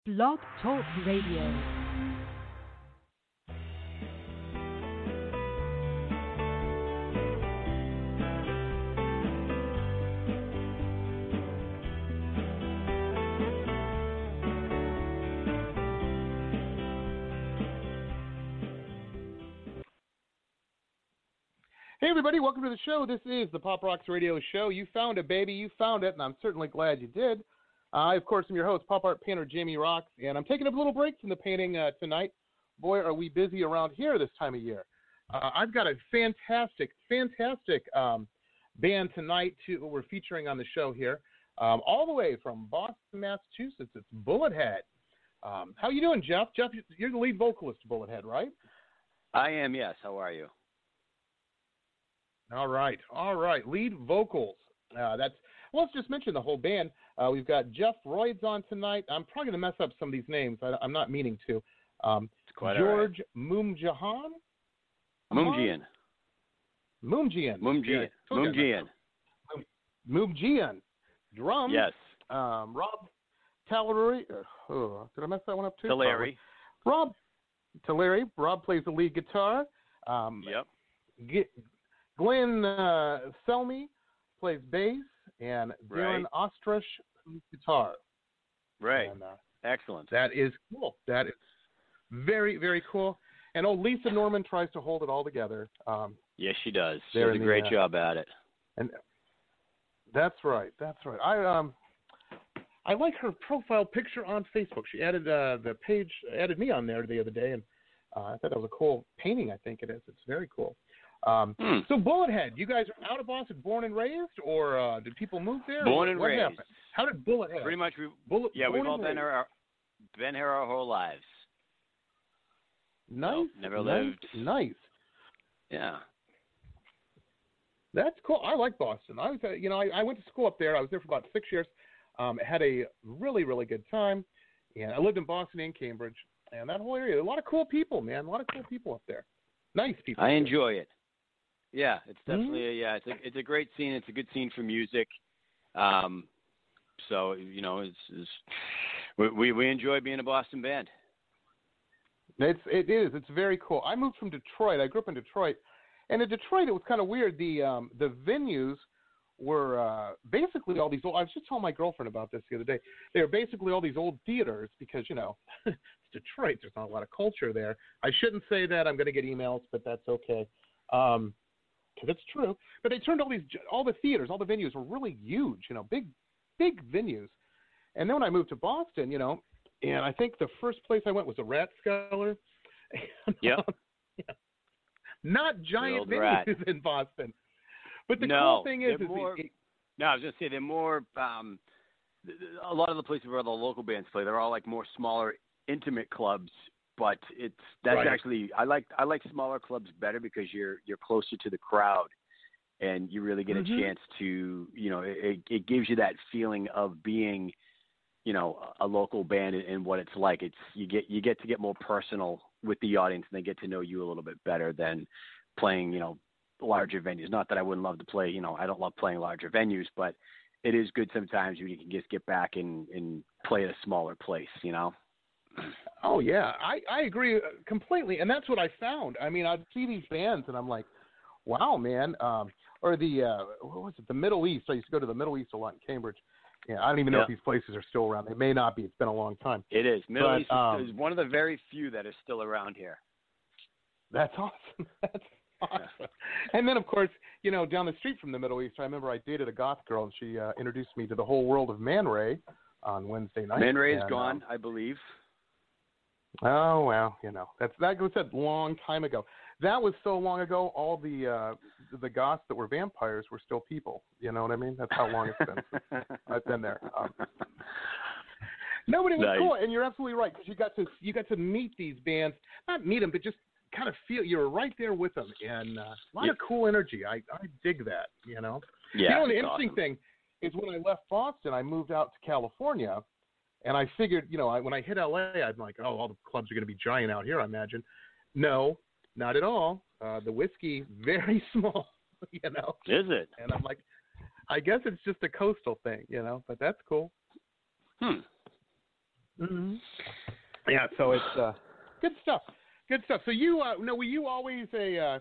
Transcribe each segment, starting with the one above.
Blog Talk Radio. Hey everybody, welcome to the show. This is the Pop Rocks Radio Show. You found it, baby. You found it, and I'm certainly glad you did. I, of course, am your host, pop art painter Jamie Rocks, and I'm taking a little break from the painting tonight. Boy, are we busy around here this time of year. I've got a fantastic band tonight we're featuring on the show here, all the way from Boston, Massachusetts. It's Bullethead. How you doing, Jeff? Jeff, you're the lead vocalist of Bullethead, right? I am, yes. How are you? All right. Lead vocals. Let's just mention the whole band. We've got Jeff Royds on tonight. I'm probably going to mess up some of these names. I'm not meaning to. It's quite George all right. Moomjian. Drums. Yes. Rob Tallery. Did I mess that one up too? Tallery. Rob Tallery. Rob plays the lead guitar. Yep. Glenn Selmy plays bass, and Darren Ostrich plays guitar. Right. And, excellent. That is cool. That is very, very cool. And old Lisa Norman tries to hold it all together. Yes, she does. She does a great job at it. And that's right. I like her profile picture on Facebook. She added added me on there the other day, and I thought that was a cool painting. I think it is. It's very cool. So Bullethead, you guys are out of Boston, born and raised, or did people move there? Born and what raised. Happened? How did Bullethead? Pretty much. We've all been here our whole lives. Nice. So, never lived. Nice. Yeah. That's cool. I like Boston. I was, I went to school up there. I was there for about 6 years. Had a really, really good time, and I lived in Boston and Cambridge, and that whole area. A lot of cool people, man. A lot of cool people up there. Nice people. I enjoy it. Yeah, it's definitely it's a great scene. It's a good scene for music. So we enjoy being a Boston band. It is. It's very cool. I moved from Detroit. I grew up in Detroit, and in Detroit it was kind of weird. The venues were basically all these old. I was just telling my girlfriend about this the other day. They were basically all these old theaters because it's Detroit. There's not a lot of culture there. I shouldn't say that. I'm going to get emails, but that's okay. Because it's true. But they turned all the theaters, all the venues were really huge, big venues. And then when I moved to Boston, and I think the first place I went was a Rathskeller. Yeah. Not giant venues Rat. in Boston. But the cool thing is, I was going to say they're more. A lot of the places where the local bands play, they're all like more smaller, intimate clubs. But actually I like smaller clubs better because you're closer to the crowd, and you really get a chance to it gives you that feeling of being a local band and what it's like. You get to get more personal with the audience, and they get to know you a little bit better than playing larger venues. Not that I wouldn't love to play, I don't love playing larger venues, but it is good sometimes when you can just get back and play at a smaller place, Oh, yeah. I agree completely, and that's what I found. I mean, I'd see these bands, and I'm like, wow, man. Or what was it, the Middle East. I used to go to the Middle East a lot in Cambridge. Yeah, I don't even know if these places are still around. They may not be. It's been a long time. It is. Middle East is one of the very few that are still around here. That's awesome. That's awesome. Yeah. And then, of course, down the street from the Middle East, I remember I dated a goth girl, and she introduced me to the whole world of Man Ray on Wednesday night. Man Ray is gone, I believe. Oh, well, that was a long time ago. That was so long ago, all the goths that were vampires were still people. You know what I mean? That's how long it's been. I've been there. Nobody was cool, and you're absolutely right, because you got to meet these bands, not meet them, but just kind of feel you're right there with them, and a lot of cool energy. I dig that, Yeah, the interesting thing is when I left Boston, I moved out to California, and I figured, when I hit LA, I'm like, oh, all the clubs are going to be giant out here, I imagine. No, not at all. The whiskey, very small, Is it? And I'm like, I guess it's just a coastal thing, but that's cool. Mm-hmm. Yeah, so it's good stuff. Good stuff. So you were you always a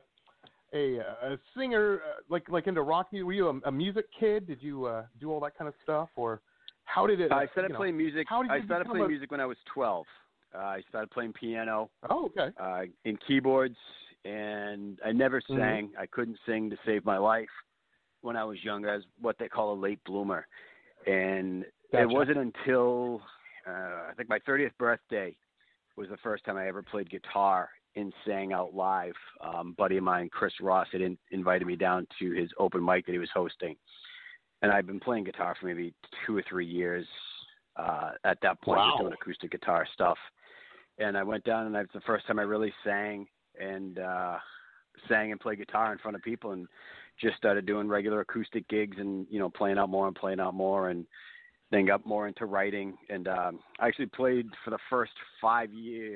singer, like into rock music? Were you a music kid? Did you do all that kind of stuff, or how did it? I started playing music. I started playing music when I was 12. I started playing piano. Oh, okay. And keyboards, and I never sang. I couldn't sing to save my life when I was younger. I was what they call a late bloomer, and Gotcha. It wasn't until I think my 30th birthday was the first time I ever played guitar and sang out live. Buddy of mine, Chris Ross, had invited me down to his open mic that he was hosting. And I've been playing guitar for maybe 2 or 3 years at that point, just doing acoustic guitar stuff. And I went down, and that's the first time I really sang and played guitar in front of people, and just started doing regular acoustic gigs and, playing out more, and then got more into writing. And I actually played for the first 5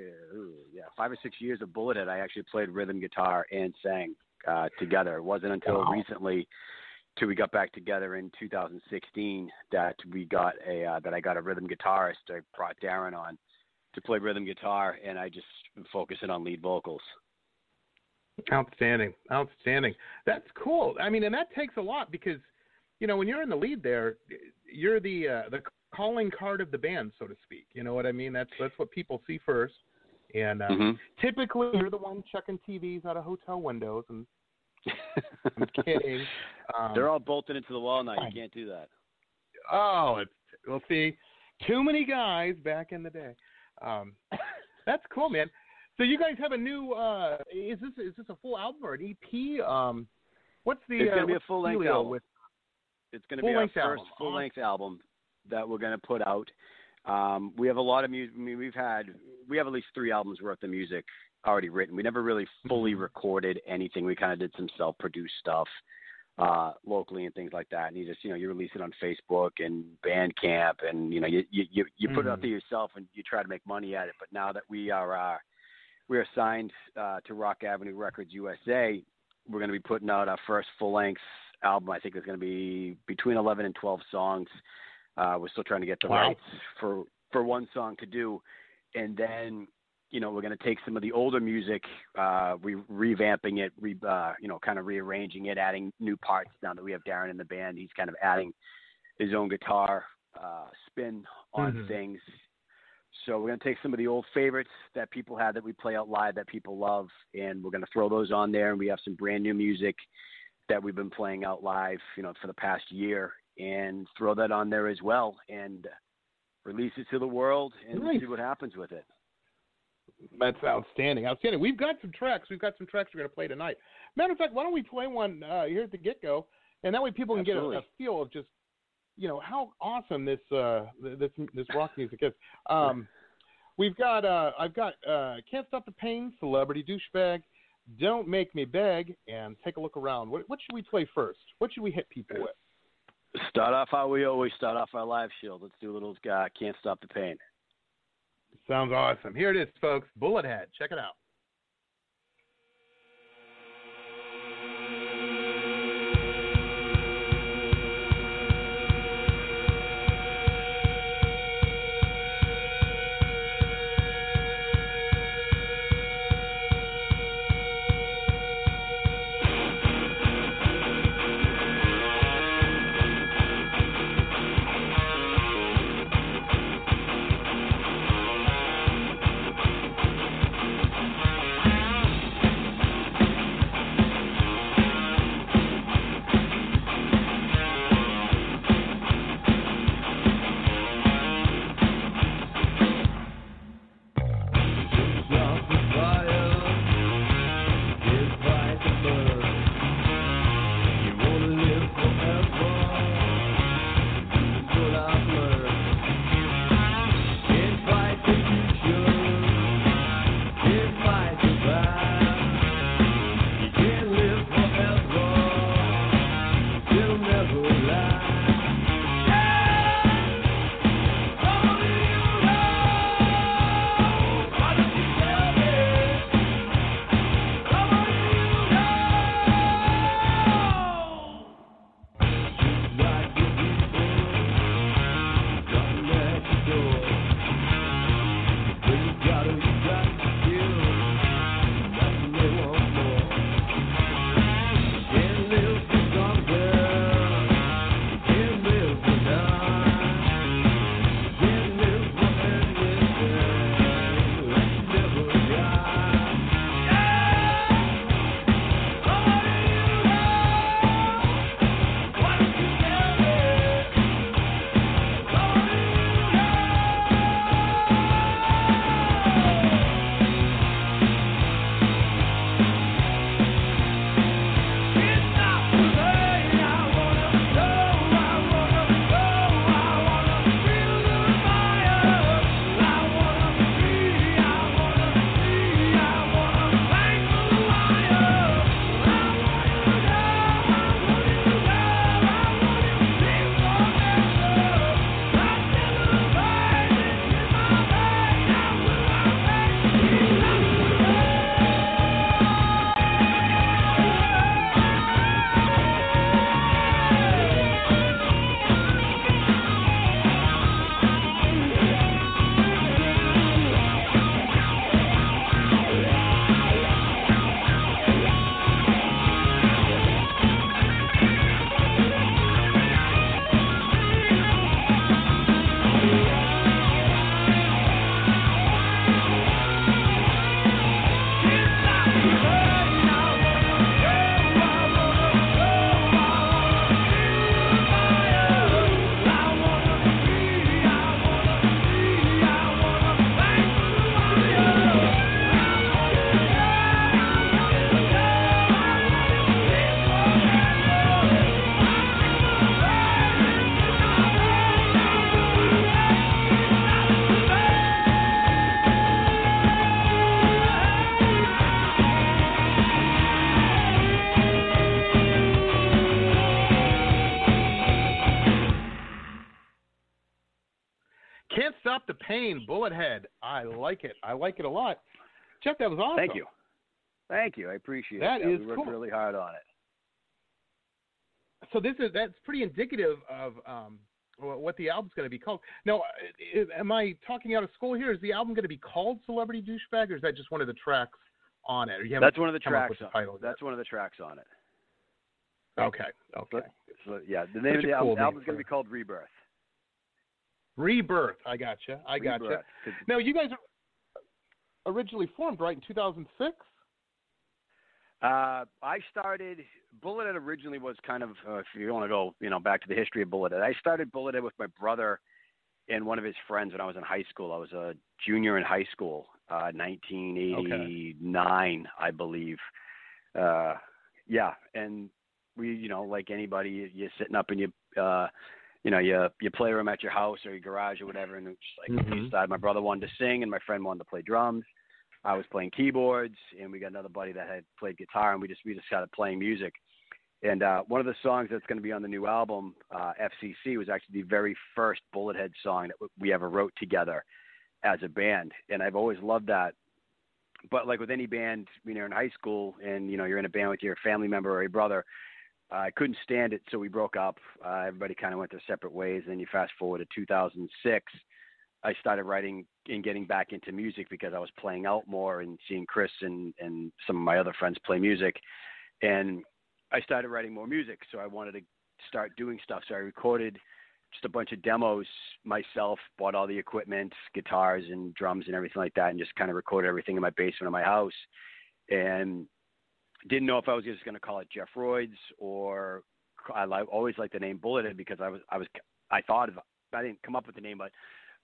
or 6 years of Bullethead. I actually played rhythm guitar and sang together. It wasn't until recently, till we got back together in 2016, that I got a rhythm guitarist. I brought Darren on to play rhythm guitar, and I just been focusing on lead vocals. Outstanding. That's cool. I mean, and that takes a lot because, when you're in the lead there, you're the calling card of the band, so to speak. You know what I mean? That's what people see first. And typically, you're the one checking TVs out of hotel windows. And I'm kidding. They're all bolted into the wall now. You can't do that. Oh, we'll see. Too many guys back in the day. That's cool, man. So you guys have a new. Is this a full album or an EP? What's the? It's going to be a full-length album. It's going to be our first full-length album that we're going to put out. We have a lot of music. I mean, we have at least 3 albums worth of music already written. We never really fully recorded anything. We kind of did some self-produced stuff locally and things like that. And you just, you release it on Facebook and Bandcamp, and you put it out there yourself, and you try to make money at it. But now that we are signed to Rock Avenue Records USA, we're going to be putting out our first full-length album. I think it's going to be between 11 and 12 songs. We're still trying to get the rights for one song to do. And then, we're going to take some of the older music, revamping it, kind of rearranging it, adding new parts now that we have Darren in the band. He's kind of adding his own guitar spin on things. So we're going to take some of the old favorites that people have that we play out live that people love, and we're going to throw those on there. And we have some brand new music that we've been playing out live, for the past year, and throw that on there as well and release it to the world and see what happens with it. That's outstanding. We've got some tracks. We're going to play tonight. Matter of fact, why don't we play one here at the get-go, and that way people can get a feel of just, how awesome this rock music is. I've got Can't Stop the Pain, Celebrity Douchebag, Don't Make Me Beg, and Take a Look Around. What should we play first? What should we hit people with? Start off how we always start off our live show. Let's do a little Can't Stop the Pain. Sounds awesome. Here it is, folks. Bullethead. Check it out. Maine, Bullethead. I like it. I like it a lot. Jeff, that was awesome. Thank you. Thank you. I appreciate That it. is we worked really hard on it. So that's pretty indicative of what the album's going to be called. Now, am I talking out of school here? Is the album going to be called Celebrity Douchebag, or is that just one of the tracks on it? That's one of the tracks. That's one of the tracks on it. Okay. So yeah, the name of the album is going to be called Rebirth. Rebirth. I gotcha. Now, you guys are originally formed, right, in 2006? I started Bullethead originally was kind of if you want to go back to the history of Bullethead. I started Bullethead with my brother and one of his friends when I was in high school. I was a junior in high school, 1989, I believe. And we like anybody, you're sitting up and you play room at your house or your garage or whatever, and it's just like we decided my brother wanted to sing and my friend wanted to play drums. I was playing keyboards, and we got another buddy that had played guitar, and we just started playing music. And one of the songs that's going to be on the new album, FCC, was actually the very first Bullethead song that we ever wrote together as a band. And I've always loved that. But like with any band, when you're in high school and you're in a band with your family member or a brother, I couldn't stand it, so we broke up. Everybody kind of went their separate ways. And then you fast forward to 2006. I started writing and getting back into music because I was playing out more and seeing Chris and some of my other friends play music. And I started writing more music, so I wanted to start doing stuff. So I recorded just a bunch of demos myself, bought all the equipment, guitars and drums and everything like that, and just kind of recorded everything in my basement of my house. And didn't know if I was just going to call it Jeff Roids, or I always liked the name Bullethead because I didn't come up with the name, but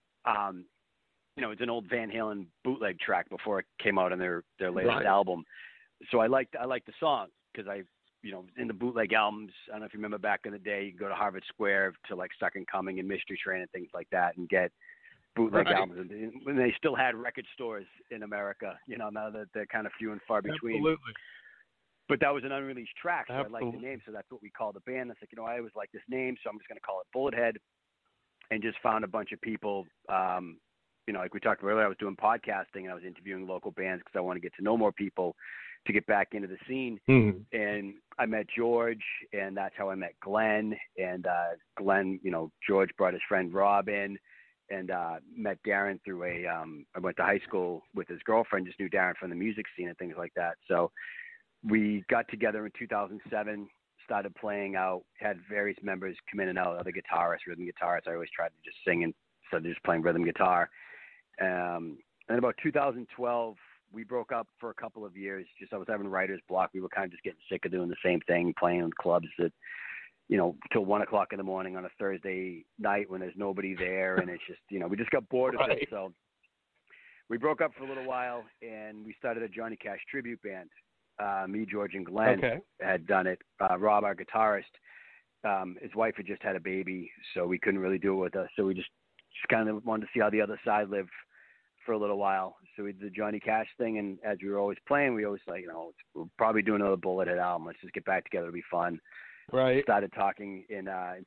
it's an old Van Halen bootleg track before it came out on their latest album. So I liked the song because in the bootleg albums, I don't know if you remember back in the day, you go to Harvard Square to like Second Coming and Mystery Train and things like that and get bootleg albums. And when they still had record stores in America, now that they're kind of few and far between. Absolutely. But that was an unreleased track, so I liked the name, so that's what we called the band. It's like, I always like this name, so I'm just going to call it Bullethead. And just found a bunch of people, like we talked about earlier, I was doing podcasting and I was interviewing local bands because I want to get to know more people to get back into the scene. And I met George, and that's how I met Glenn. And Glenn, George brought his friend Rob in, and met Darren through I went to high school with his girlfriend, just knew Darren from the music scene and things like that. So we got together in 2007, started playing out, had various members come in and out, other guitarists, rhythm guitarists. I always tried to just sing and started just playing rhythm guitar. And about 2012, we broke up for a couple of years. I was having writer's block. We were kind of just getting sick of doing the same thing, playing in clubs at, till 1 o'clock in the morning on a Thursday night when there's nobody there. And it's just, we just got bored of it. So we broke up for a little while, and we started a Johnny Cash tribute band. Me, George, and Glenn had done it. Rob, our guitarist, his wife had just had a baby, so we couldn't really do it with us. So we just kind of wanted to see how the other side lived for a little while. So we did the Johnny Cash thing, and as we were always playing, we always like, we'll probably do another Bullethead album. Let's just get back together. It'll be fun. Right. Started talking in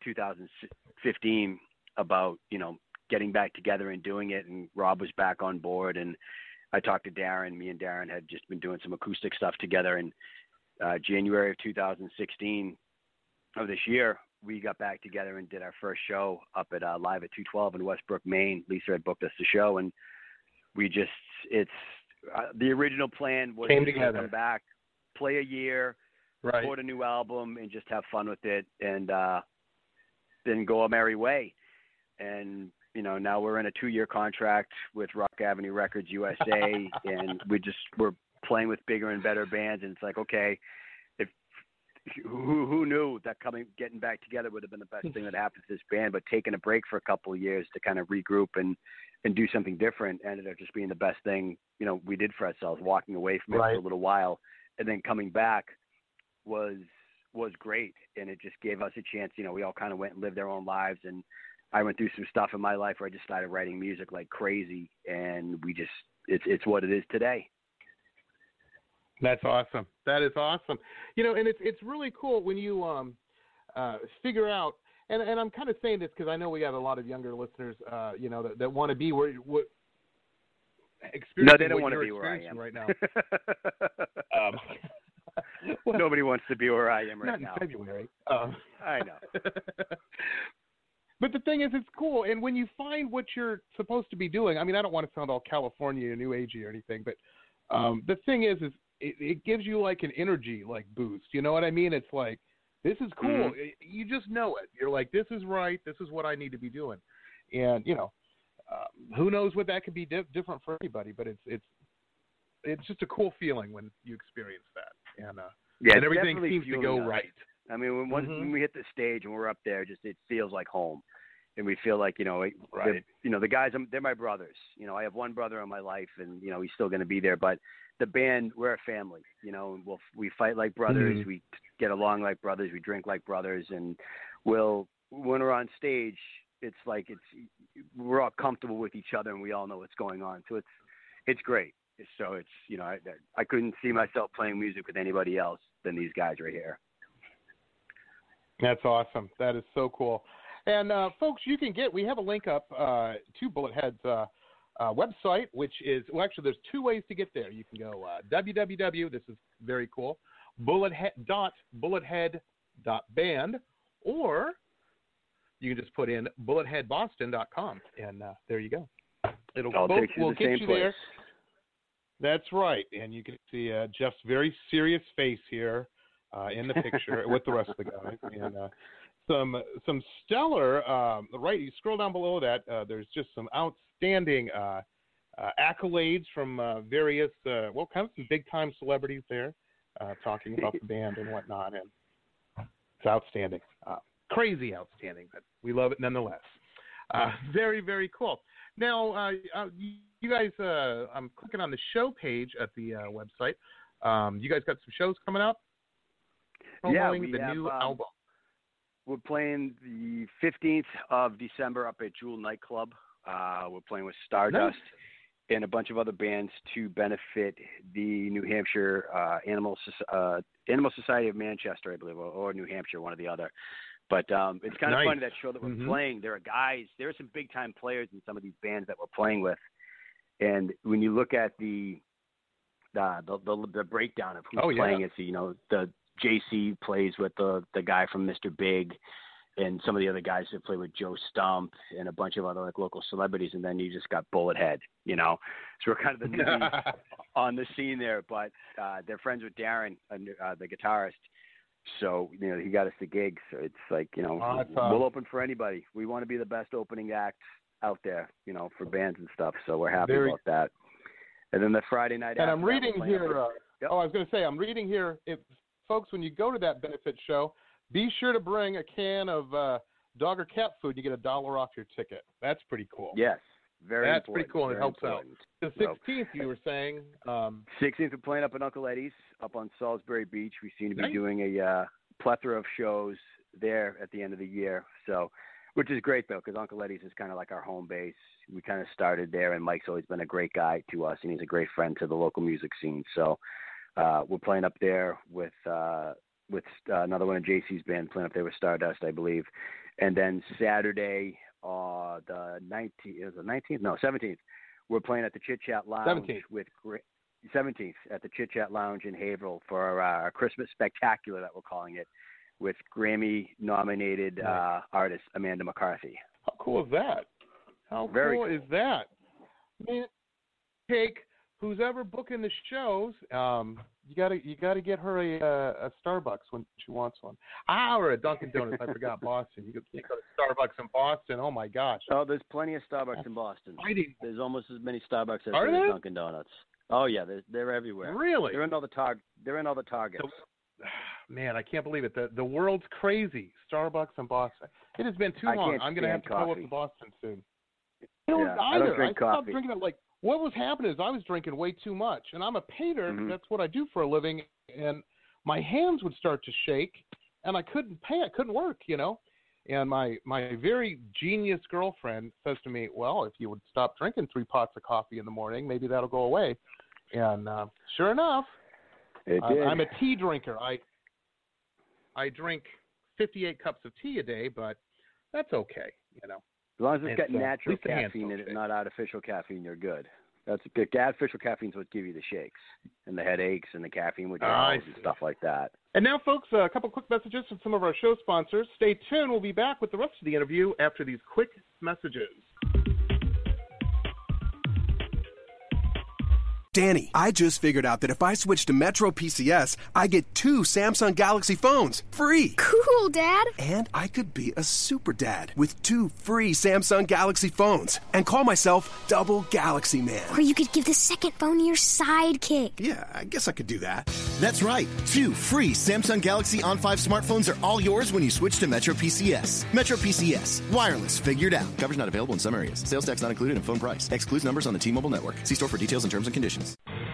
2015 about, getting back together and doing it, and Rob was back on board, and I talked to Darren. Me and Darren had just been doing some acoustic stuff together. In January of 2016 of this year, we got back together and did our first show up at Live at 212 in Westbrook, Maine. Lisa had booked us the show, and we just the original plan was to come back, play a year, record a new album, and just have fun with it, and then go our merry way. And now we're in a 2-year contract with Rock Avenue Records USA, and we're playing with bigger and better bands. And it's like, okay, who knew that getting back together would have been the best thing that happened to this band, but taking a break for a couple of years to kind of regroup and do something different ended up just being the best thing, we did for ourselves. Walking away from it for a little while and then coming back was great. And it just gave us a chance, we all kind of went and lived our own lives, and I went through some stuff in my life where I just started writing music like crazy, and it's what it is today. That's awesome. That is awesome. And it's really cool when you figure out, and I'm kind of saying this because I know we have a lot of younger listeners, that want to be where no, they don't want to be where I am right now. Well, nobody wants to be where I am right not now. In February. I know. But the thing is, it's cool. And when you find what you're supposed to be doing, I mean, I don't want to sound all California or New Agey or anything, but the thing is it gives you like an energy like boost. You know what I mean? It's like, this is cool. Mm-hmm. You just know it. You're like, this is right. This is what I need to be doing. And, who knows what that could be different for anybody, but it's just a cool feeling when you experience that. And, and everything seems to go right. I mean, when we hit the stage and we're up there, it feels like home. And we feel like, right. the guys, they're my brothers. I have one brother in my life, and, he's still going to be there. But the band, we're a family, we fight like brothers. Mm-hmm. We get along like brothers. We drink like brothers. And when we're on stage, it's like we're all comfortable with each other, and we all know what's going on. So it's great. So it's, I couldn't see myself playing music with anybody else than these guys right here. That's awesome. That is so cool. And folks, we have a link up to Bullet Head's website, which is, well, actually, there's two ways to get there. You can go www, this is very cool, bullethead.band, or you can just put in bulletheadboston.com, and there you go. I'll both take you will to the get same you place. there. That's right, and you can see Jeff's very serious face here in the picture with the rest of the guys, and some stellar. Right, you scroll down below that. There's just some outstanding accolades from various, kind of some big time celebrities there, talking about the band and whatnot, and it's outstanding, crazy outstanding, but we love it nonetheless. Very, very cool. Now, you guys, I'm clicking on the show page at the website. You guys got some shows coming up? Promoting the new album. We're playing the 15th of December up at Jewel Nightclub. We're playing with Stardust and a bunch of other bands to benefit the New Hampshire Animal Society of Manchester, I believe, or New Hampshire, one or the other. But it's kind of funny, that show that we're playing. There are some big time players in some of these bands that we're playing with, and when you look at the breakdown of who's playing, it's the JC plays with the guy from Mr. Big, and some of the other guys that play with Joe Stump and a bunch of other like local celebrities, and then you just got Bullet Head, So we're kind of the newbies on the scene there, but they're friends with Darren, the guitarist. So, he got us the gig. So it's like, we'll open for anybody. We want to be the best opening act out there, for bands and stuff. So we're happy about that. And then the Friday night. And I'm reading here. I was going to say, I'm reading here. Folks, when you go to that benefit show, be sure to bring a can of dog or cat food. You get $1 off your ticket. That's pretty cool. Yes. That's pretty cool, and it helps out. The 16th, you were saying. 16th, we're playing up at Uncle Eddie's up on Salisbury Beach. We seem to be doing a plethora of shows there at the end of the year. So, which is great, though, because Uncle Eddie's is kind of like our home base. We kind of started there, and Mike's always been a great guy to us, and he's a great friend to the local music scene. So, we're playing up there with another one of JC's band, playing up there with Stardust, I believe. And then Saturday, the 17th. We're playing at the Chit Chat Lounge 17th at the Chit Chat Lounge in Haverhill for our Christmas Spectacular, that we're calling it, with Grammy-nominated artist Amanda McCarthy. How cool is that? Very cool is that? Man, who's ever booking the shows, you gotta get her a Starbucks when she wants one. Or a Dunkin' Donuts. I forgot Boston. You can't go to Starbucks in Boston. Oh my gosh. Oh, there's plenty of Starbucks in Boston. There's almost as many Starbucks as there Dunkin' Donuts. Oh yeah, they're everywhere. Really? They're in all the Targets. Man, I can't believe it. The world's crazy. Starbucks in Boston. It has been too long. I'm gonna have to go up to Boston soon. I don't drink coffee. Stopped drinking it. What was happening is I was drinking way too much, and I'm a painter. Mm-hmm. That's what I do for a living, and my hands would start to shake, and I couldn't paint. I couldn't work, And my very genius girlfriend says to me, well, if you would stop drinking 3 pots of coffee in the morning, maybe that'll go away. And sure enough, I'm a tea drinker. I drink 58 cups of tea a day, but that's okay, you know. As long as it's got at natural least the hands caffeine don't in it, shake. not artificial caffeine, you're good. That's good. Artificial caffeine's what give you the shakes and the headaches and the caffeine withdrawals and stuff like that. And now, folks, a couple quick messages from some of our show sponsors. Stay tuned. We'll be back with the rest of the interview after these quick messages. Danny, I just figured out that if I switch to Metro PCS, I get 2 Samsung Galaxy phones free. Cool, Dad. And I could be a super dad with 2 free Samsung Galaxy phones and call myself Double Galaxy Man. Or you could give the second phone to your sidekick. Yeah, I guess I could do that. That's right. 2 free Samsung Galaxy On 5 smartphones are all yours when you switch to Metro PCS. Metro PCS. Wireless figured out. Coverage not available in some areas. Sales tax not included in phone price. Excludes numbers on the T-Mobile network. See store for details and terms and conditions.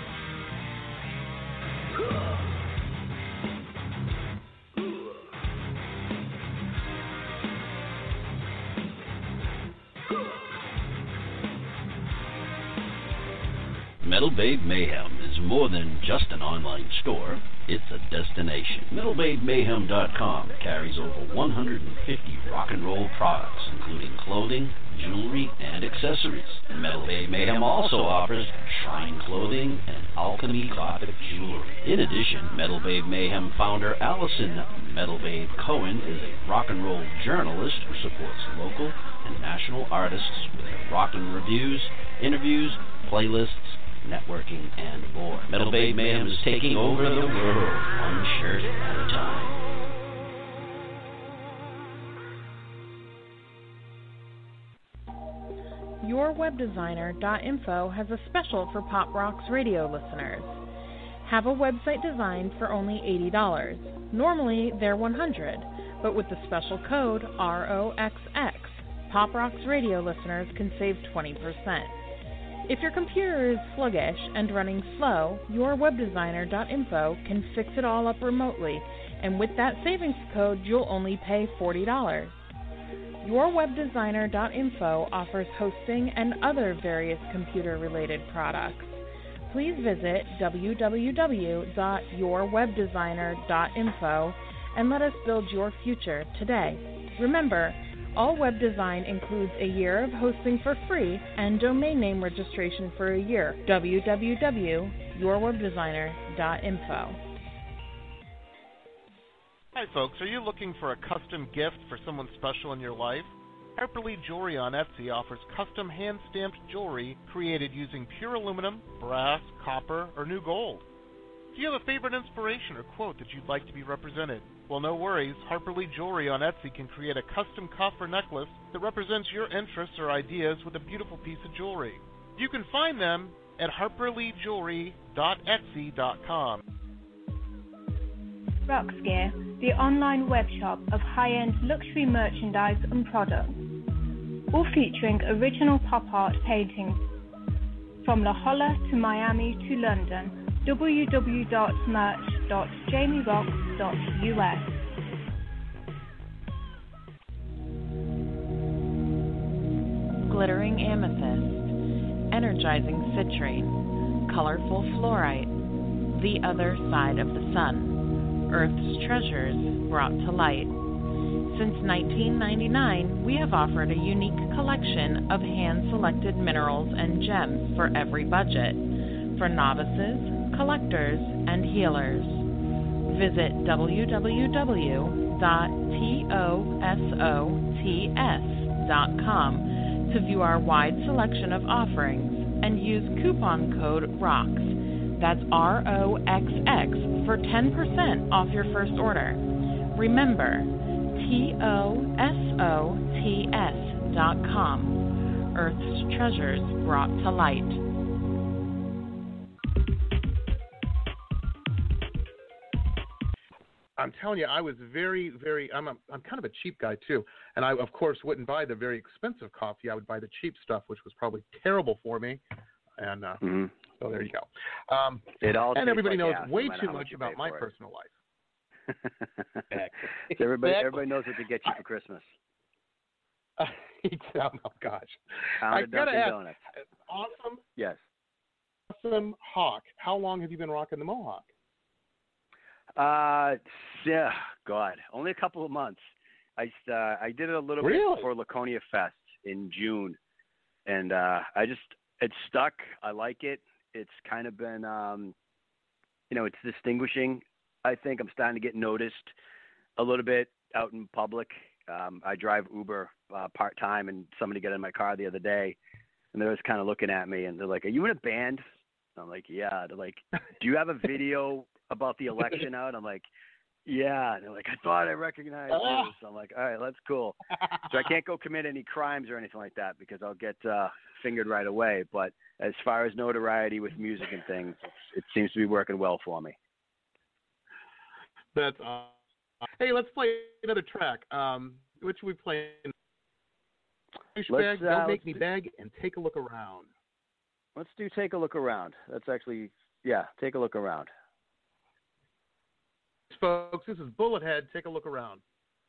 Metal Babe Mayhem is more than just an online store, it's a destination. MetalBabeMayhem.com carries over 150 rock and roll products, including clothing, jewelry, and accessories. Metal Babe Mayhem also offers shrine clothing and alchemy gothic jewelry. In addition, Metal Babe Mayhem founder Allison Metal Babe Cohen is a rock and roll journalist who supports local and national artists with her rockin' reviews, interviews, playlists, networking, and more. Metal Babe Mayhem is taking over the world, one shirt at a time. YourWebDesigner.info has a special for Pop Rocks radio listeners. Have a website designed for only $80. Normally, they're $100, but with the special code ROXX, Pop Rocks radio listeners can save 20%. If your computer is sluggish and running slow, YourWebDesigner.info can fix it all up remotely, and with that savings code, you'll only pay $40. YourWebDesigner.info offers hosting and other various computer-related products. Please visit www.yourwebdesigner.info and let us build your future today. Remember, all web design includes a year of hosting for free and domain name registration for a year. www.yourwebdesigner.info. Hi, folks. Are you looking for a custom gift for someone special in your life? Harper Lee Jewelry on Etsy offers custom hand-stamped jewelry created using pure aluminum, brass, copper, or new gold. Do you have a favorite inspiration or quote that you'd like to be represented? Well, no worries. Harper Lee Jewelry on Etsy can create a custom cuff or necklace that represents your interests or ideas with a beautiful piece of jewelry. You can find them at harperleejewelry.etsy.com. Rocks Gear, the online web shop of high-end luxury merchandise and products, all featuring original pop art paintings from La Jolla to Miami to London. www.merch.jamierocks.us. Glittering amethyst, energizing citrine, colorful fluorite, the other side of the sun, Earth's treasures brought to light. Since 1999, we have offered a unique collection of hand-selected minerals and gems for every budget, for novices, collectors, and healers. Visit www.tosots.com to view our wide selection of offerings and use coupon code ROXX, that's ROXX, for 10% off your first order. Remember, TOSOTS.com, Earth's treasures brought to light. I'm telling you, I was very, I'm kind of a cheap guy too, and I of course wouldn't buy the very expensive coffee. I would buy the cheap stuff, which was probably terrible for me. And so there you go. It all and everybody like knows way too much about my personal life. So everybody knows what to get you for Christmas. Oh gosh! I gotta ask, Donuts. Awesome. Yes. Awesome Hawk. How long have you been rocking the Mohawk? Yeah, God, only a couple of months. I did it a little Really? bit for Laconia Fest in June, and it's stuck. I like it. It's kind of been, it's distinguishing. I think I'm starting to get noticed a little bit out in public. I drive Uber part-time, and somebody got in my car the other day, and they was kind of looking at me, and they're like, "Are you in a band?" I'm like, "Yeah." They're like, "Do you have a video about the election out?" I'm like, "Yeah." And they're like, "I thought I recognized you." So I'm like, "All right, that's cool." So I can't go commit any crimes or anything like that because I'll get fingered right away. But as far as notoriety with music and things, it seems to be working well for me. That's awesome. Hey, let's play another track. Which we play? Douchebag, Don't Make Me Beg, and Take a Look Around. Let's do Take a Look Around. That's actually, Take a Look Around. Folks, this is Bullethead. Take a look around.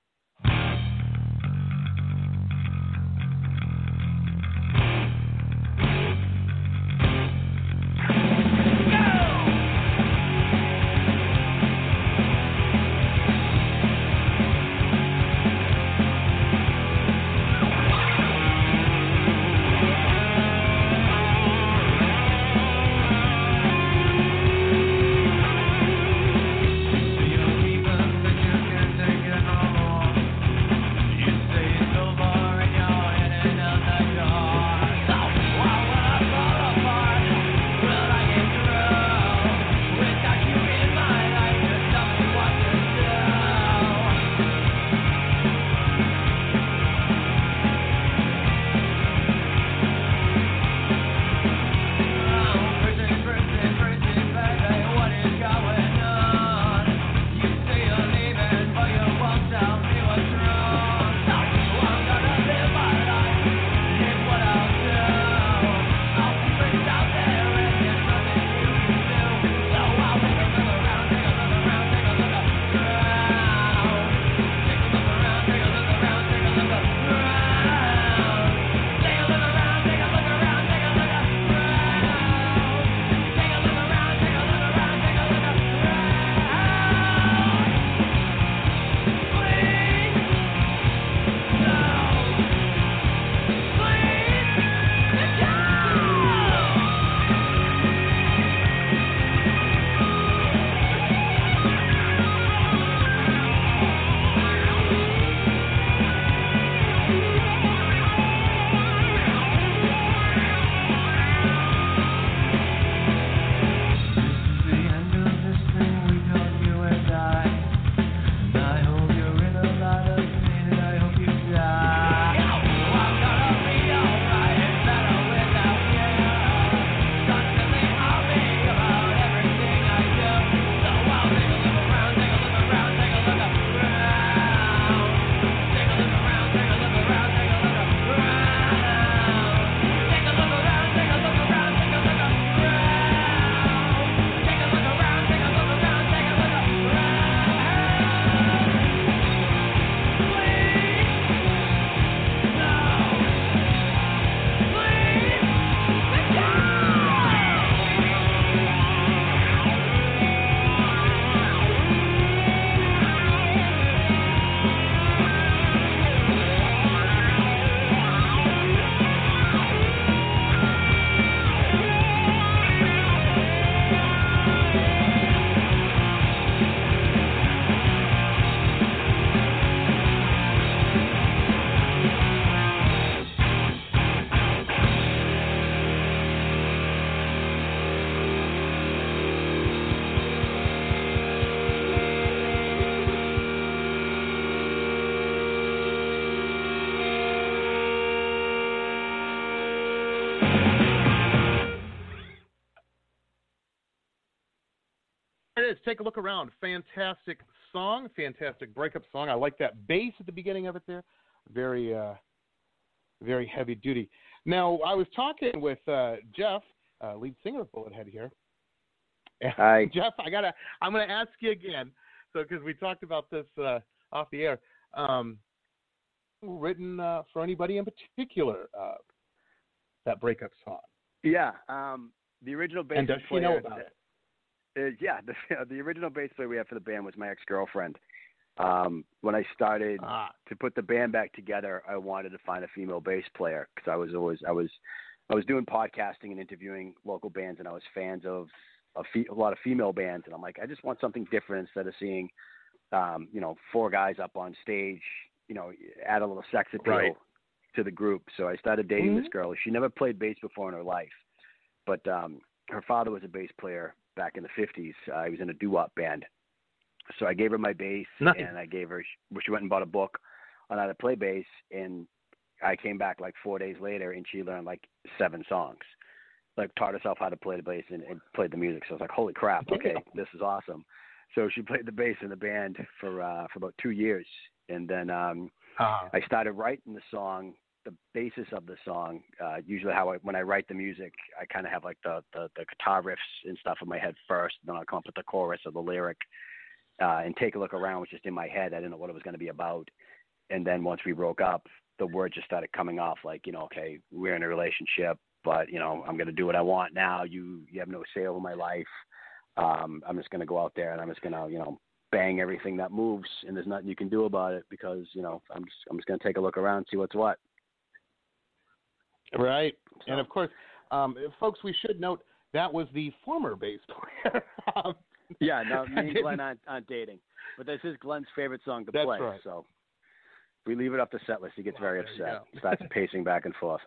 It is. Take a look around. Fantastic song. Fantastic breakup song. I like that bass at the beginning of it there. Very, very heavy duty. Now, I was talking with Jeff, lead singer of Bullethead here. Hi. Jeff, I'm going to ask you again. So, because we talked about this off the air. Written for anybody in particular, that breakup song? Yeah. The original bass player. And does she know about it? The original bass player we had for the band was my ex-girlfriend. when I started to put the band back together, I wanted to find a female bass player because I was doing podcasting and interviewing local bands, and I was fans of a lot of female bands, and I'm like, I just want something different instead of seeing, 4 guys up on stage, add a little sex appeal to the group. So I started dating this girl. She never played bass before in her life, but her father was a bass player back in the 50s. He was in a doo-wop band. So I gave her my bass, and she went and bought a book on how to play bass, and I came back like 4 days later, and she learned like 7 songs, like taught herself how to play the bass and played the music. So I was like, holy crap, okay, this is awesome. So she played the bass in the band for about 2 years, and then I started writing the song, the basis of the song. Usually when I write the music, I kind of have like the guitar riffs and stuff in my head first, then I'll come up with the chorus or the lyric. And take a look around, it was just in my head. I didn't know what it was going to be about. And then once we broke up, the word just started coming off like, okay, we're in a relationship, but, I'm going to do what I want now. You have no say over my life. I'm just going to go out there and I'm just going to, bang everything that moves, and there's nothing you can do about it because, I'm just going to take a look around and see what's what. Right. So. And of course, folks, we should note that was the former bass player. Yeah, no, me and Glenn aren't dating. But this is Glenn's favorite song to play. Right. So if we leave it up to set list, he gets very upset. Starts pacing back and forth.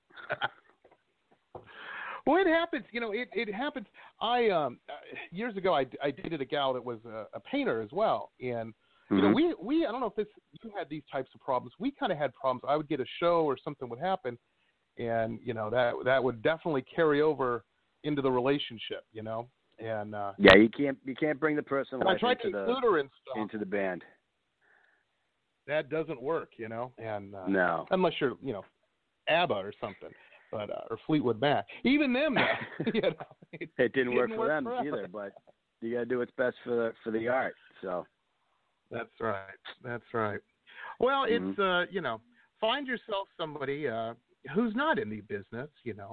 Well, it happens. It happens. Years ago, I dated a gal that was a painter as well. And, we I don't know if you had these types of problems. We kind of had problems. I would get a show or something would happen. And, that would definitely carry over into the relationship, And yeah, you can't bring the personal life into the band. That doesn't work, And no, unless you're ABBA or something, but or Fleetwood Mac. Even them, it didn't work for them either. But you got to do what's best for the art. So that's right. Well, it's find yourself somebody who's not in the business,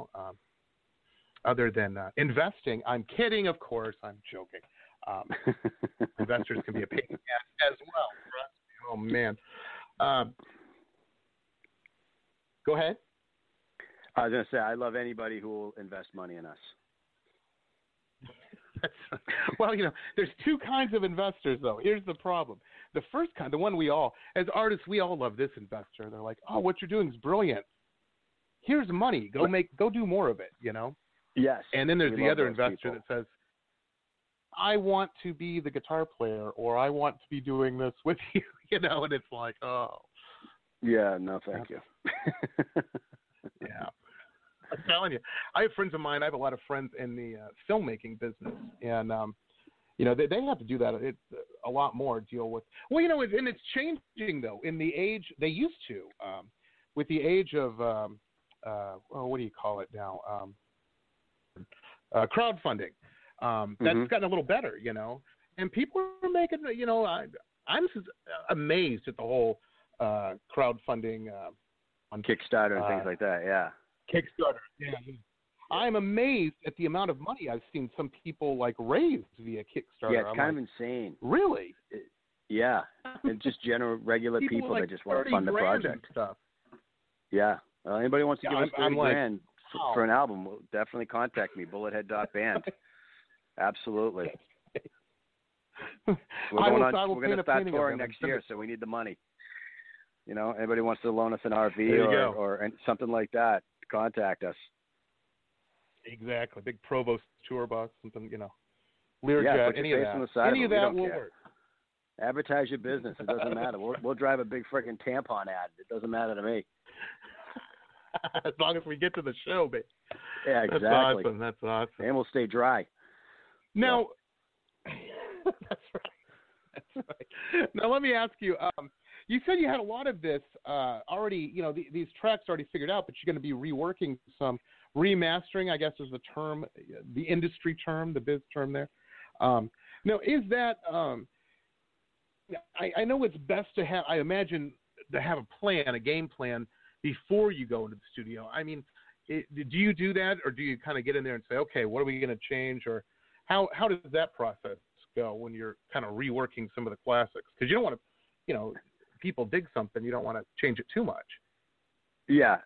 other than investing. I'm kidding, of course. I'm joking. Investors can be a pain in the ass as well. Oh, man. Go ahead. I was going to say, I love anybody who will invest money in us. Well, there's 2 kinds of investors, though. Here's the problem. The first kind, the one as artists, we all love this investor. They're like, oh, what you're doing is brilliant. Here's money. Go do more of it, Yes. And then there's the other investor that says, I want to be the guitar player, or I want to be doing this with you, and it's like, oh. Yeah, no, thank you. Yeah. I'm telling you, I have friends of mine. I have a lot of friends in the filmmaking business, and, they have to do that a lot more, deal with. Well, and it's changing, though, in the age they used to, with the age of, what do you call it now? Crowdfunding. That's gotten a little better, and people are making, I'm amazed at the whole crowdfunding on Kickstarter and things like that. Yeah. Kickstarter. Yeah. I'm amazed at the amount of money I've seen some people raise via Kickstarter. Yeah, it's kind of insane. Really? Yeah. And just regular people that just want to fund the project. Stuff. Yeah. Anybody wants to give us $30,000 for an album, we'll definitely contact me, bullethead.band. Absolutely. We're going to start touring next year, so we need the money. Anybody wants to loan us an RV or something like that, contact us. Exactly. Big Provost tour bus, something, Learjet, any of that. Any of that will work. Advertise your business. It doesn't matter. We'll drive a big freaking tampon ad. It doesn't matter to me. As long as we get to the show, babe. Yeah, exactly. That's awesome. And we'll stay dry. Now, that's right. Now, let me ask you, you said you had a lot of this already, these tracks already figured out, but you're going to be reworking some. Remastering, I guess, is the term, the industry term, the biz term there. Now, is that, I know it's best to have, I imagine, to have a plan, a game plan, before you go into the studio. I mean, do you do that, or do you kind of get in there and say, okay, what are we going to change, or how does that process go when you're kind of reworking some of the classics? Because you don't want to people dig something, you don't want to change it too much. Yeah,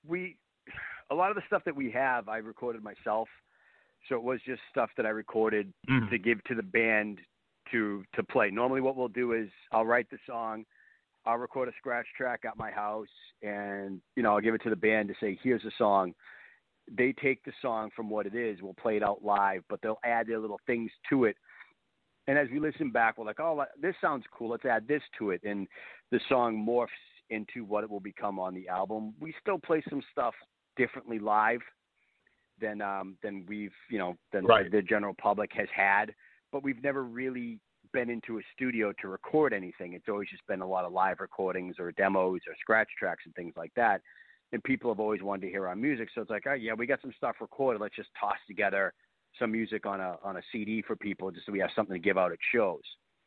a lot of the stuff that we have, I recorded myself. So it was just stuff that I recorded to give to the band to play. Normally what we'll do is I'll write the song, I'll record a scratch track at my house, and, I'll give it to the band to say, here's the song. They take the song from what it is, we'll play it out live, but they'll add their little things to it. And as we listen back, we're like, oh, this sounds cool, let's add this to it. And the song morphs into what it will become on the album. We still play some stuff differently live than we've, than the general public has had, but we've never really been into a studio to record anything. It's always just been a lot of live recordings or demos or scratch tracks and things like that. And people have always wanted to hear our music. So it's like, oh yeah, we got some stuff recorded. Let's just toss together some music on a CD for people just so we have something to give out at shows.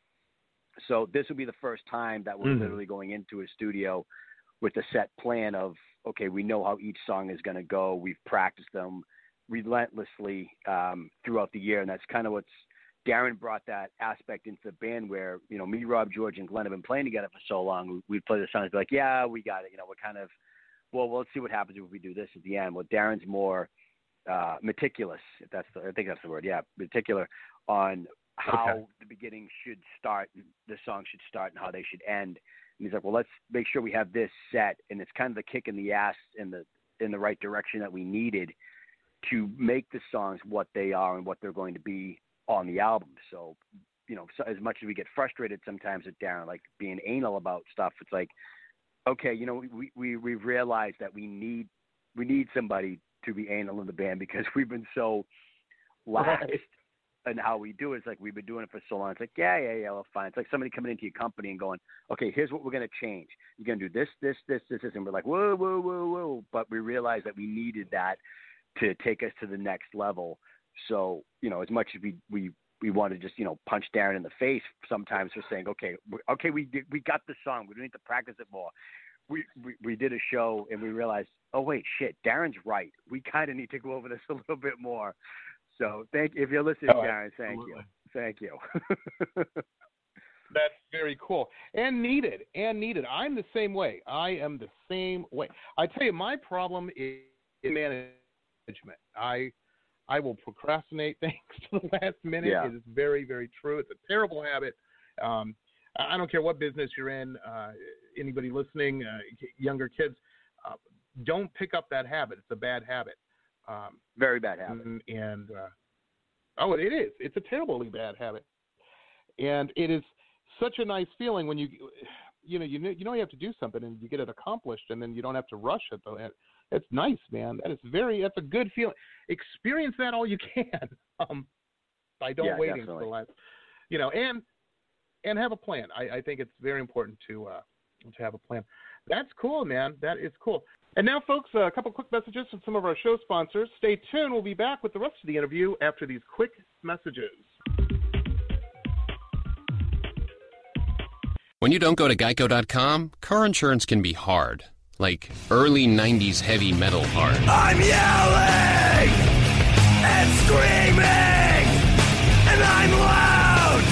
So this will be the first time that we're literally going into a studio with a set plan of, okay, we know how each song is going to go. We've practiced them relentlessly throughout the year. And that's kind of Darren brought that aspect into the band where, me, Rob, George, and Glenn have been playing together for so long. We'd play the songs, be like, yeah, we got it. We're kind of, well, let's see what happens if we do this at the end. Well, Darren's more meticulous, I think that's the word. Yeah, meticulous on how the beginning should start, the song should start, and how they should end. And he's like, well, let's make sure we have this set, and it's kind of the kick in the ass in the right direction that we needed to make the songs what they are and what they're going to be on the album. So, so as much as we get frustrated sometimes with Darren, like being anal about stuff, it's like, okay, we've realized that we need somebody to be anal in the band because we've been so lax in how we do it. It's like we've been doing it for so long. It's like, yeah, well, fine. It's like somebody coming into your company and going, okay, here's what we're going to change. You're going to do this, and we're like, whoa. But we realized that we needed that to take us to the next level. So, as much as we want to just, punch Darren in the face sometimes for saying, okay, we got the song. We don't need to practice it more. We did a show and we realized, oh, wait, shit, Darren's right. We kind of need to go over this a little bit more. So if you're listening, Darren, thank you. Thank you. That's very cool and needed. I'm the same way. I am the same way. I tell you, my problem is management. I will procrastinate things to the last minute. Yeah. It is very, very true. It's a terrible habit. I don't care what business you're in. Anybody listening, younger kids, don't pick up that habit. It's a bad habit. Very bad habit. And it is. It's a terribly bad habit. And it is such a nice feeling when you know you have to do something and you get it accomplished, and then you don't have to rush it. Though it's nice, man. That's a good feeling. Experience that all you can. By don't waiting until the last, and have a plan. I think it's very important to have a plan. That's cool, man. That is cool. And now, folks, a couple quick messages from some of our show sponsors. Stay tuned. We'll be back with the rest of the interview after these quick messages. When you don't go to Geico.com, car insurance can be hard. Like early 90s heavy metal hard. I'm yelling and screaming and I'm loud.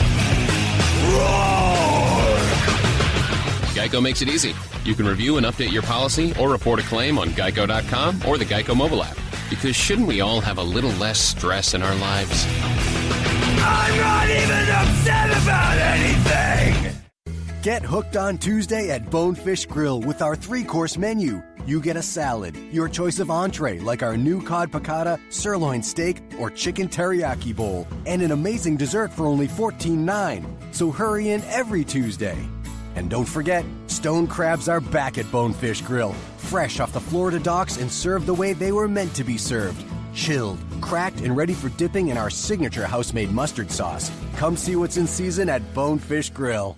Roar! Geico makes it easy. You can review and update your policy or report a claim on Geico.com or the Geico mobile app. Because shouldn't we all have a little less stress in our lives? I'm not even upset about anything! Get hooked on Tuesday at Bonefish Grill with our 3-course menu. You get a salad, your choice of entree like our new cod piccata, sirloin steak, or chicken teriyaki bowl, and an amazing dessert for only $14.09. So hurry in every Tuesday. And don't forget, stone crabs are back at Bonefish Grill, fresh off the Florida docks and served the way they were meant to be served. Chilled, cracked, and ready for dipping in our signature house-made mustard sauce. Come see what's in season at Bonefish Grill.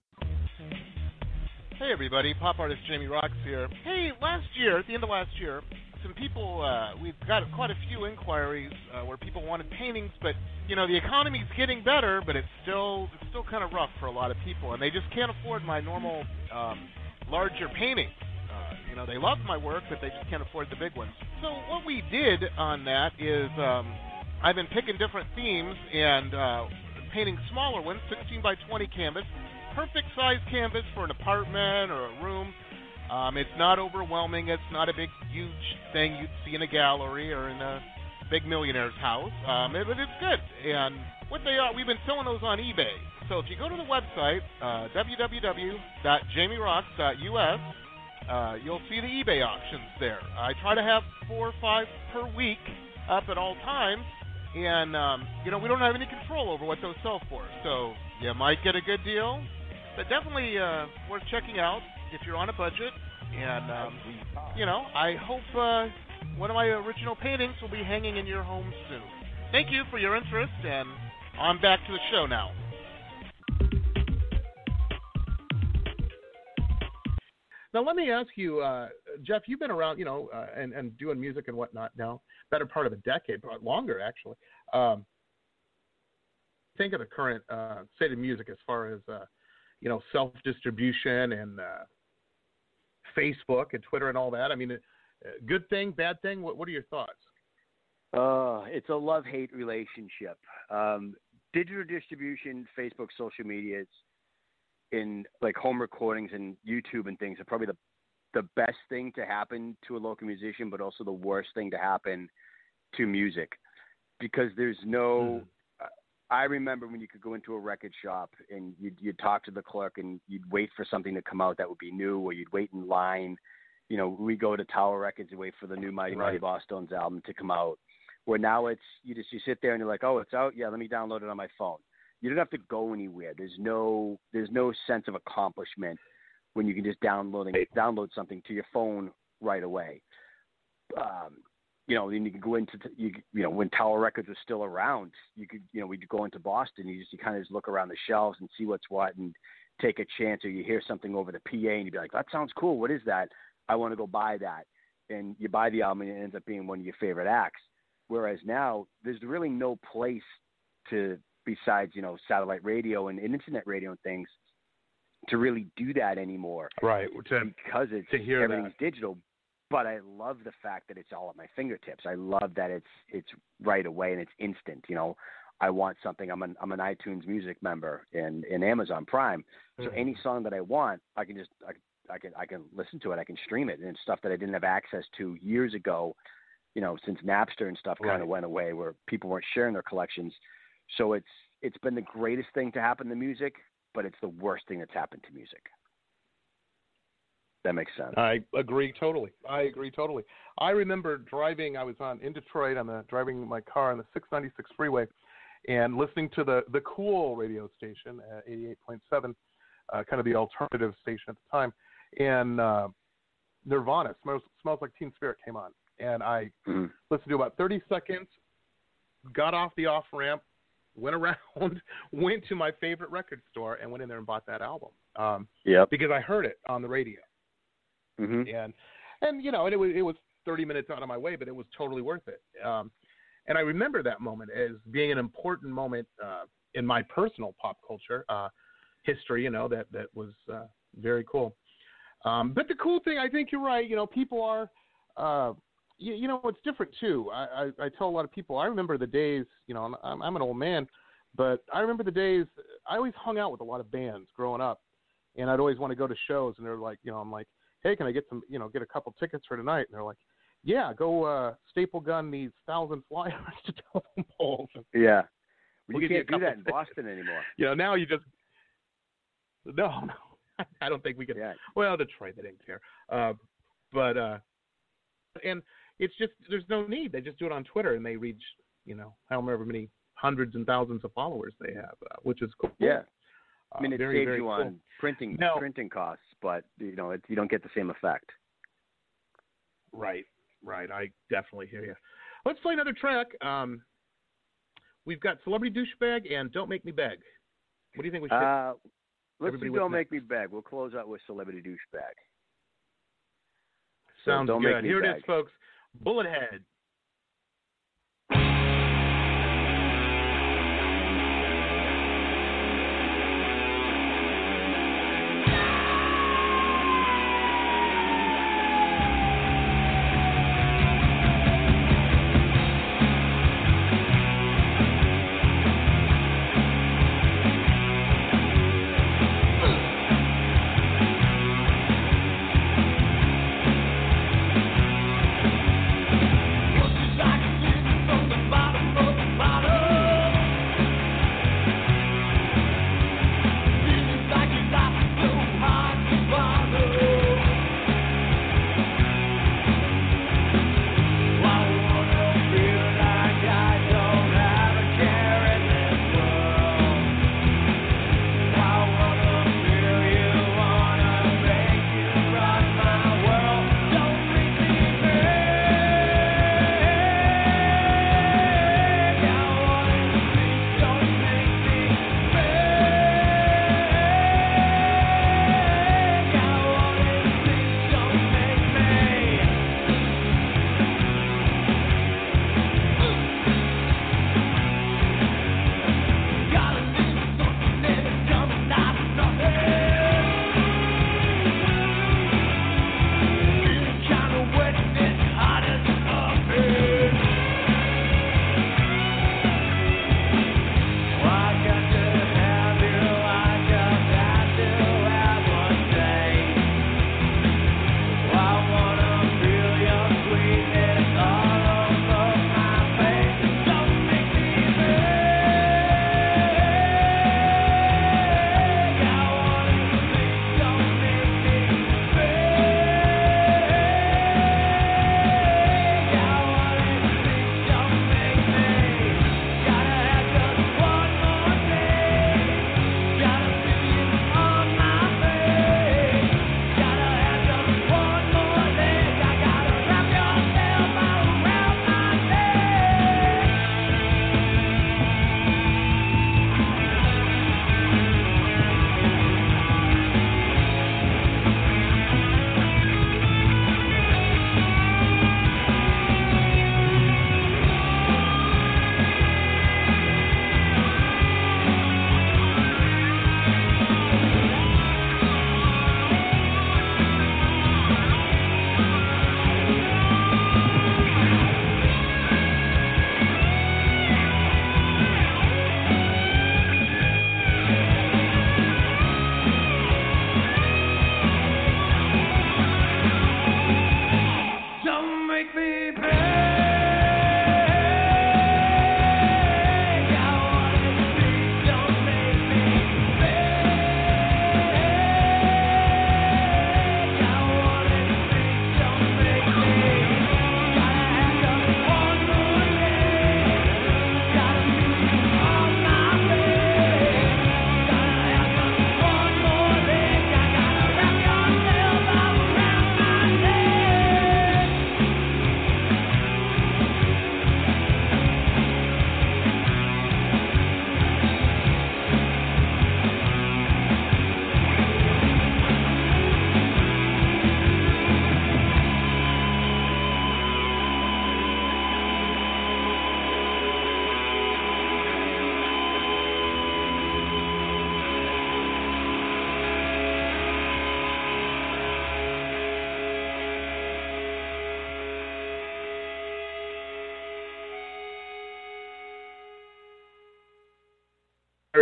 Hey everybody, pop artist Jamie Rocks here. Hey, at the end of last year, some people, we've got quite a few inquiries where people wanted paintings, but, the economy's getting better, but it's still kind of rough for a lot of people, and they just can't afford my normal larger paintings. They love my work, but they just can't afford the big ones. So what we did on that is I've been picking different themes and painting smaller ones, 16 by 20 canvas, perfect size canvas for an apartment or a room. It's not overwhelming. It's not a big, huge thing you'd see in a gallery or in a big millionaire's house. But it's good. And what they are, we've been selling those on eBay. So if you go to the website, www.jamierocks.us, you'll see the eBay auctions there. I try to have 4 or 5 per week up at all times. And, we don't have any control over what those sell for. So you might get a good deal. But definitely worth checking out if you're on a budget. And, I hope one of my original paintings will be hanging in your home soon. Thank you for your interest, and on back to the show now. Now, let me ask you, Jeff, you've been around, and doing music and whatnot now, better part of a decade, longer, actually. Think of the current state of music as far as, self-distribution and Facebook and Twitter and all that. I mean, good thing, bad thing? What are your thoughts? It's a love-hate relationship. Digital distribution, Facebook, social media, in like home recordings and YouTube and things are probably the best thing to happen to a local musician, but also the worst thing to happen to music, because there's no. I remember when you could go into a record shop and you'd talk to the clerk and you'd wait for something to come out that would be new, or you'd wait in line. We go to Tower Records and wait for the new Mighty Mighty Boss Stones album to come out. Where now it's you sit there and you're like, oh, it's out. Yeah, let me download it on my phone. You don't have to go anywhere. There's no sense of accomplishment when you can just download something to your phone right away. Then you could go into when Tower Records was still around, you could we'd go into Boston. You kind of just look around the shelves and see what's what and take a chance, or you hear something over the PA and you'd be like, that sounds cool. What is that? I want to go buy that. And you buy the album and it ends up being one of your favorite acts. Whereas now there's really no place to, besides, satellite radio and internet radio and things, to really do that anymore. Right. Because everything's digital. But I love the fact that it's all at my fingertips. I love that it's right away and it's instant. I want something. I'm an iTunes Music member in Amazon Prime. So any song that I want, I can listen to it. I can stream it, and it's stuff that I didn't have access to years ago. Since Napster and stuff kind of went away, where people weren't sharing their collections. So it's been the greatest thing to happen to music, but it's the worst thing that's happened to music. That makes sense. I agree totally. I remember driving. I was in Detroit. Driving my car on the 696 freeway, and listening to the cool radio station at 88.7, kind of the alternative station at the time, and Nirvana, Smells Like Teen Spirit came on, and I listened to about 30 seconds, got off the off ramp, went around, went to my favorite record store, and went in there and bought that album. Because I heard it on the radio. And it was 30 minutes out of my way, but it was totally worth it. And I remember that moment as being an important moment in my personal pop culture history. That was very cool. But the cool thing, I think you're right. People are, it's different too. I tell a lot of people. I remember the days. I'm an old man, but I remember the days. I always hung out with a lot of bands growing up, and I'd always want to go to shows. And they're like, I'm like, hey, can I get get a couple tickets for tonight? And they're like, yeah, go staple gun these 1,000 flyers to telephone poles. Yeah. You can't do that in Boston anymore. Now you just – no. I don't think we could. Yeah. Well, Detroit, they didn't care. And it's just – there's no need. They just do it on Twitter, and they reach, however many hundreds and thousands of followers they have, which is cool. Yeah. I mean, it very, saves very you cool. on printing costs, but, you don't get the same effect. Right. I definitely hear you. Let's play another track. We've got Celebrity Douchebag and Don't Make Me Beg. What do you think we should let's do Don't Make Me Beg. We'll close out with Celebrity Douchebag. Sounds good. Here it is, folks. Bullethead.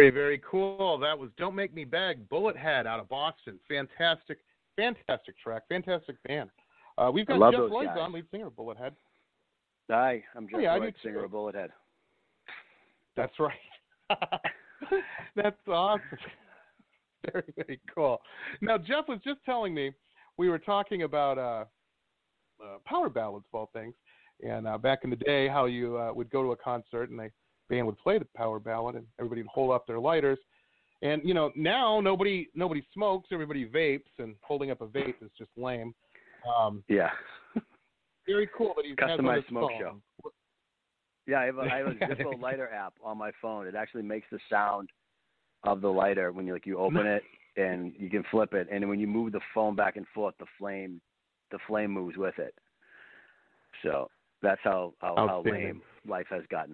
Very, very cool. That was Don't Make Me Beg, Bullethead out of Boston. Fantastic track, fantastic band. We've got Jeff Lloyd on, lead singer of Bullethead. Hi, I'm Jeff Lloyd, singer of Bullethead. That's right. That's awesome. Very, very cool. Now, Jeff was just telling me, we were talking about power ballads of all things, and back in the day, how you would go to a concert and the band would play the power ballad, and everybody would hold up their lighters. And now nobody smokes, everybody vapes, and holding up a vape is just lame. Yeah. Very cool that he's customized smoke show. Yeah, I have a Zippo lighter app on my phone. It actually makes the sound of the lighter when you open it, and you can flip it, and when you move the phone back and forth, the flame moves with it. So that's how lame life has gotten.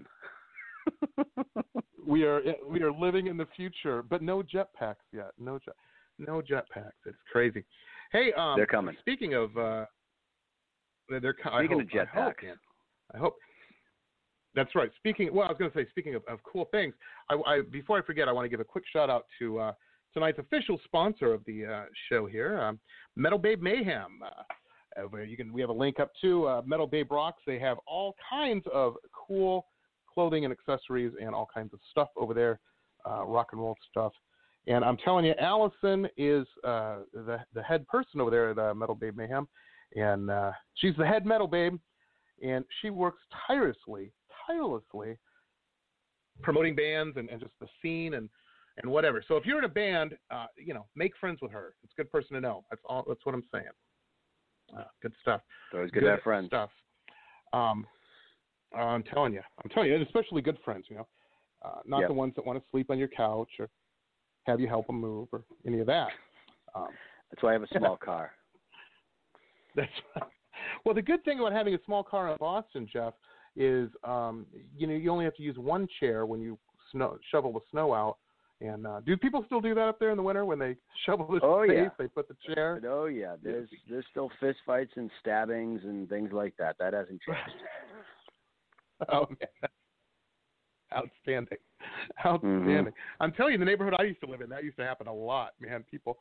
We are living in the future, but no jetpacks yet. No jetpacks. It's crazy. Hey, they're coming. Speaking of they're speaking of jetpacks. I hope. That's right. Speaking of cool things, I before I forget, I want to give a quick shout out to tonight's official sponsor of the show here, Metal Babe Mayhem. We have a link up to Metal Babe Rocks. They have all kinds of cool clothing and accessories and all kinds of stuff over there, rock and roll stuff. And I'm telling you, Allison is the head person over there at Metal Babe Mayhem, and she's the head Metal Babe, and she works tirelessly promoting bands and just the scene and whatever. So if you're in a band, make friends with her. It's a good person to know. That's what I'm saying. Good stuff. It's always good to have friends. Stuff. I'm telling you, and especially good friends. Not the ones that want to sleep on your couch or have you help them move or any of that. That's why I have a small car. That's right. Well, the good thing about having a small car in Boston, Jeff, is you only have to use one chair when you shovel the snow out. And do people still do that up there in the winter when they shovel the space? Yeah. They put the chair. Oh yeah, there's still fist fights and stabbings and things like that. That hasn't changed. Oh man, outstanding. Mm-hmm. I'm telling you, the neighborhood I used to live in, that used to happen a lot, man. People,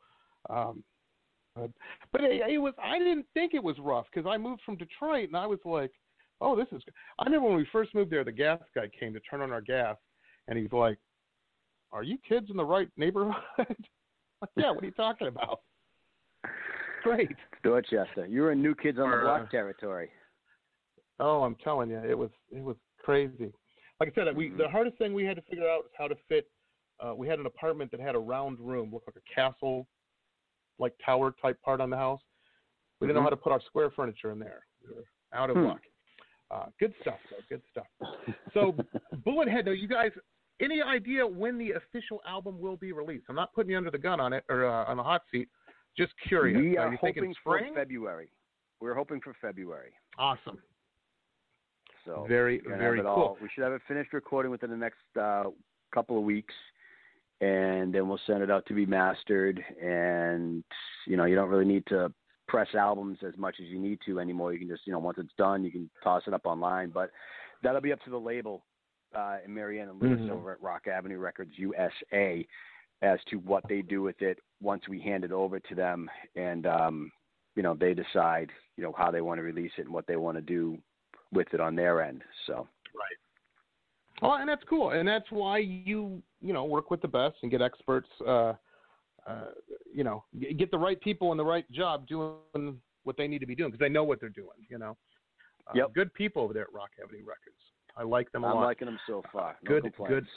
but it was. I didn't think it was rough because I moved from Detroit, and I was like, "Oh, this is." I remember when we first moved there, the gas guy came to turn on our gas, and he's like, "Are you kids in the right neighborhood?" Like, yeah, what are you talking about? Great. Dorchester. You were in New Kids on the Block territory. Oh, I'm telling you, it was crazy. Like I said, the hardest thing we had to figure out was how to fit. We had an apartment that had a round room, looked like a castle, like tower type part on the house. We didn't know how to put our square furniture in there. We were out of luck. Good stuff, though. Good stuff. So, Bullethead, though, you guys, any idea when the official album will be released? I'm not putting you under the gun on it or on the hot seat. Just curious. We are you hoping for spring? February. We're hoping for February. Awesome. So very cool. We should have it finished recording within the next couple of weeks, and then we'll send it out to be mastered. And you don't really need to press albums as much as you need to anymore. You can just once it's done, you can toss it up online. But that'll be up to the label, and Marianne and Lewis over at Rock Avenue Records USA, as to what they do with it once we hand it over to them, and they decide how they want to release it and what they want to do with it on their end. So right. Well, and that's cool, and that's why you work with the best and get experts. Get the right people in the right job doing what they need to be doing because they know what they're doing. Yep. Good people over there at Rock Avenue Records. I like them a lot. I'm liking them so far. No good. complaints.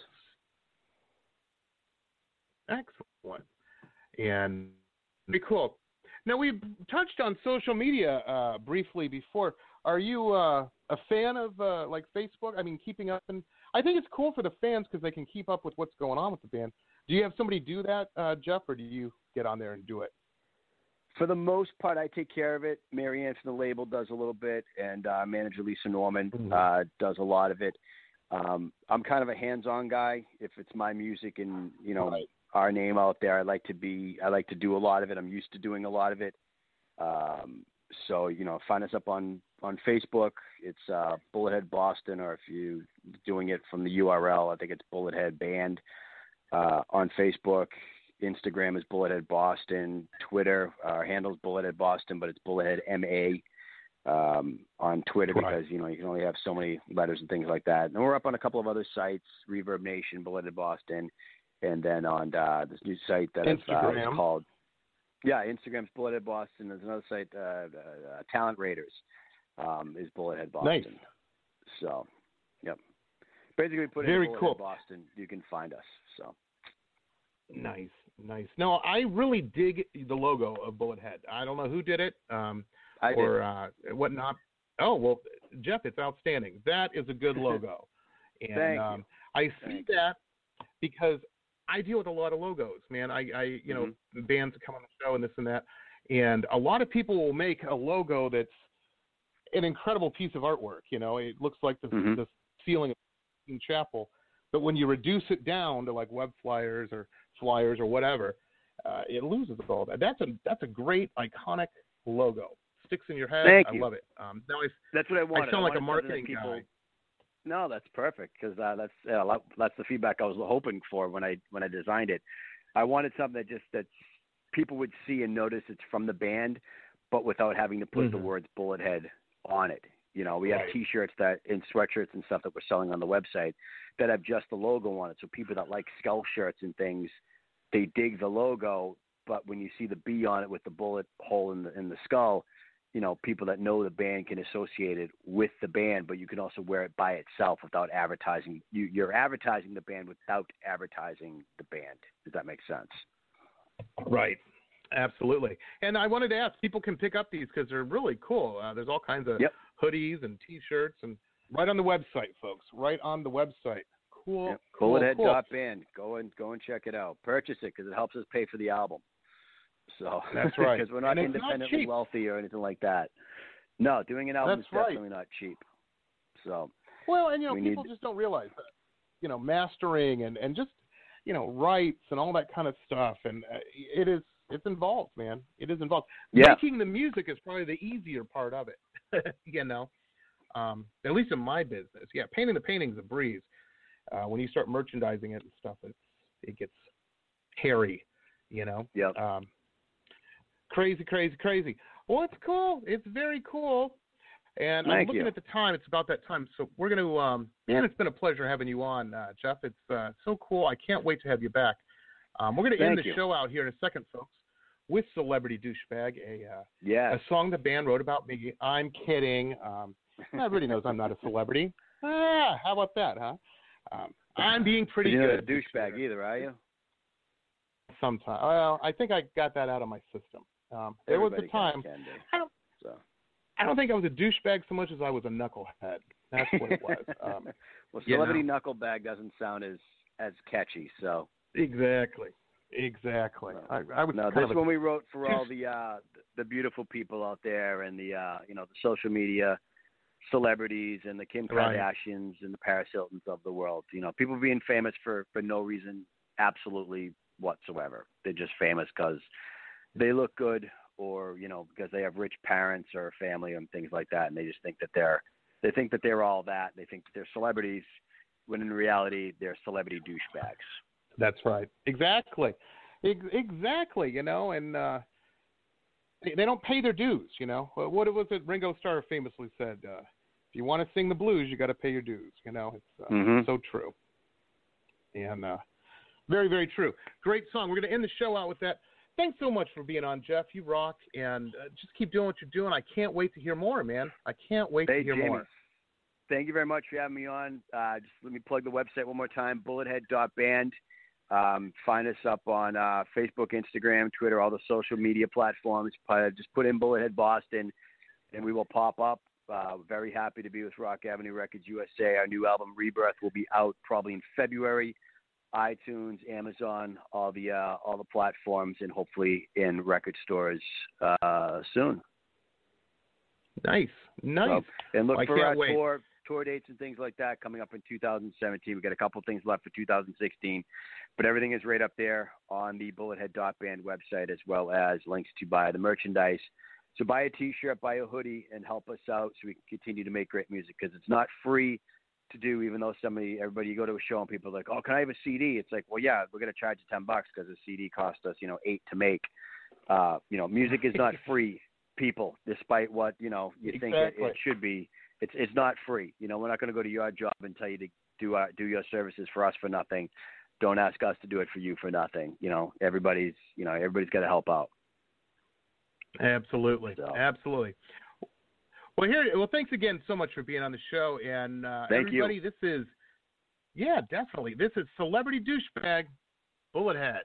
Excellent. And pretty cool. Now, we touched on social media briefly before. Are you a fan of like Facebook? I mean, keeping up, and I think it's cool for the fans because they can keep up with what's going on with the band. Do you have somebody do that, Jeff, or do you get on there and do it? For the most part, I take care of it. Marianne from the label does a little bit, and manager Lisa Norman does a lot of it. I'm kind of a hands-on guy. If it's my music and our name out there, I like to do a lot of it. I'm used to doing a lot of it. So find us up on Facebook. It's Bullethead Boston, or if you're doing it from the URL, I think it's Bullethead Band. on Facebook. Instagram is Bullethead Boston. Twitter, our handle is Bullethead Boston, but it's Bullethead MA on Twitter because, you can only have so many letters and things like that. And we're up on a couple of other sites, Reverb Nation, Bullethead Boston, and then on this new site that is called, Instagram's Bullethead Boston. There's another site, Talent Raiders is Bullethead Boston. Nice. So, yep. Basically, put in Bullethead Boston, you can find us. So nice. No, I really dig the logo of Bullethead. I don't know who did it or whatnot. Oh, well, Jeff, it's outstanding. That is a good logo. And Thank you. I see that because I deal with a lot of logos, man. I bands that come on the show and this and that. And a lot of people will make a logo that's an incredible piece of artwork. It looks like the ceiling of the chapel. But when you reduce it down to like web flyers or whatever, it loses all that. That's a great iconic logo. Sticks in your head. Thank I you. love it. That's what I wanted. I sound like a marketing guy. No, that's perfect because that's the feedback I was hoping for when I designed it. I wanted something that people would see and notice it's from the band, but without having to put the words Bullethead on it. We have T-shirts and sweatshirts and stuff that we're selling on the website that have just the logo on it. So people that like skull shirts and things, they dig the logo, but when you see the B on it with the bullet hole in the skull, people that know the band can associate it with the band, but you can also wear it by itself without advertising. You're advertising the band without advertising the band. Does that make sense? Right. Absolutely. And I wanted to ask, people can pick up these because they're really cool. There's all kinds of hoodies and T-shirts and right on the website, folks. Right on the website. Cool. Yep. Cool. Bullethead.band. Go and check it out. Purchase it because it helps us pay for the album. So that's right. Because we're not independently wealthy or anything like that. No, doing an album is definitely not cheap. So people just don't realize that. Mastering and just rights and all that kind of stuff, and it's involved, man. It is involved. Yeah. Making the music is probably the easier part of it. At least in my business. Yeah, painting the painting's a breeze. When you start merchandising it and stuff, it gets hairy. Yep. Crazy. Well, it's cool. It's very cool. And I'm looking at the time. It's about that time. So we're going to, man, it's been a pleasure having you on, Jeff. It's so cool. I can't wait to have you back. We're going to end the show out here in a second, folks, with Celebrity Douchebag, a song the band wrote about me. I'm kidding. Everybody knows I'm not a celebrity. How about that, huh? I'm being pretty good. You're not a douchebag either, are you? Sometimes. Well, I think I got that out of my system. There was a time. I don't think I was a douchebag so much as I was a knucklehead. That's what it was. Well, Celebrity Knucklebag doesn't sound as catchy, so. Exactly. I was this one we wrote for all the beautiful people out there and the the social media celebrities and the Kim Kardashians and the Paris Hiltons of the world. People being famous for no reason absolutely whatsoever. They're just famous because they look good or, because they have rich parents or family and things like that. And they just think that they're all that. They think that they're celebrities when in reality they're celebrity douchebags. That's right. Exactly. And they don't pay their dues, What was it Ringo Starr famously said? If you want to sing the blues, you got to pay your dues, It's so true. And very, very true. Great song. We're going to end the show out with that. Thanks so much for being on, Jeff. You rock, and just keep doing what you're doing. I can't wait to hear more, man. I can't wait to hear more. Thank you very much for having me on. Just let me plug the website one more time, bullethead.band. Find us up on Facebook, Instagram, Twitter, all the social media platforms. Just put in Bullethead Boston, and we will pop up. Very happy to be with Rock Avenue Records USA. Our new album, Rebirth, will be out probably in February. iTunes, Amazon, all the platforms, and hopefully in record stores soon. Nice. So, and look for our tour dates and things like that coming up in 2017. We've got a couple things left for 2016, but everything is right up there on the bullethead.band website, as well as links to buy the merchandise. So buy a T-shirt, buy a hoodie, and help us out so we can continue to make great music, because it's not free to do, even though everybody, you go to a show and people are like, oh, can I have a CD? It's like, well, yeah, we're going to charge you $10 because a CD cost us, $8 to make. Music is not free, people, despite what, you think it should be. It's not free. We're not going to go to your job and tell you to do your services for us for nothing. Don't ask us to do it for you for nothing. Everybody's got to help out. Absolutely. So. Absolutely. Well, thanks again so much for being on the show. And Thank everybody, you. This is Celebrity Douchebag, Bullethead.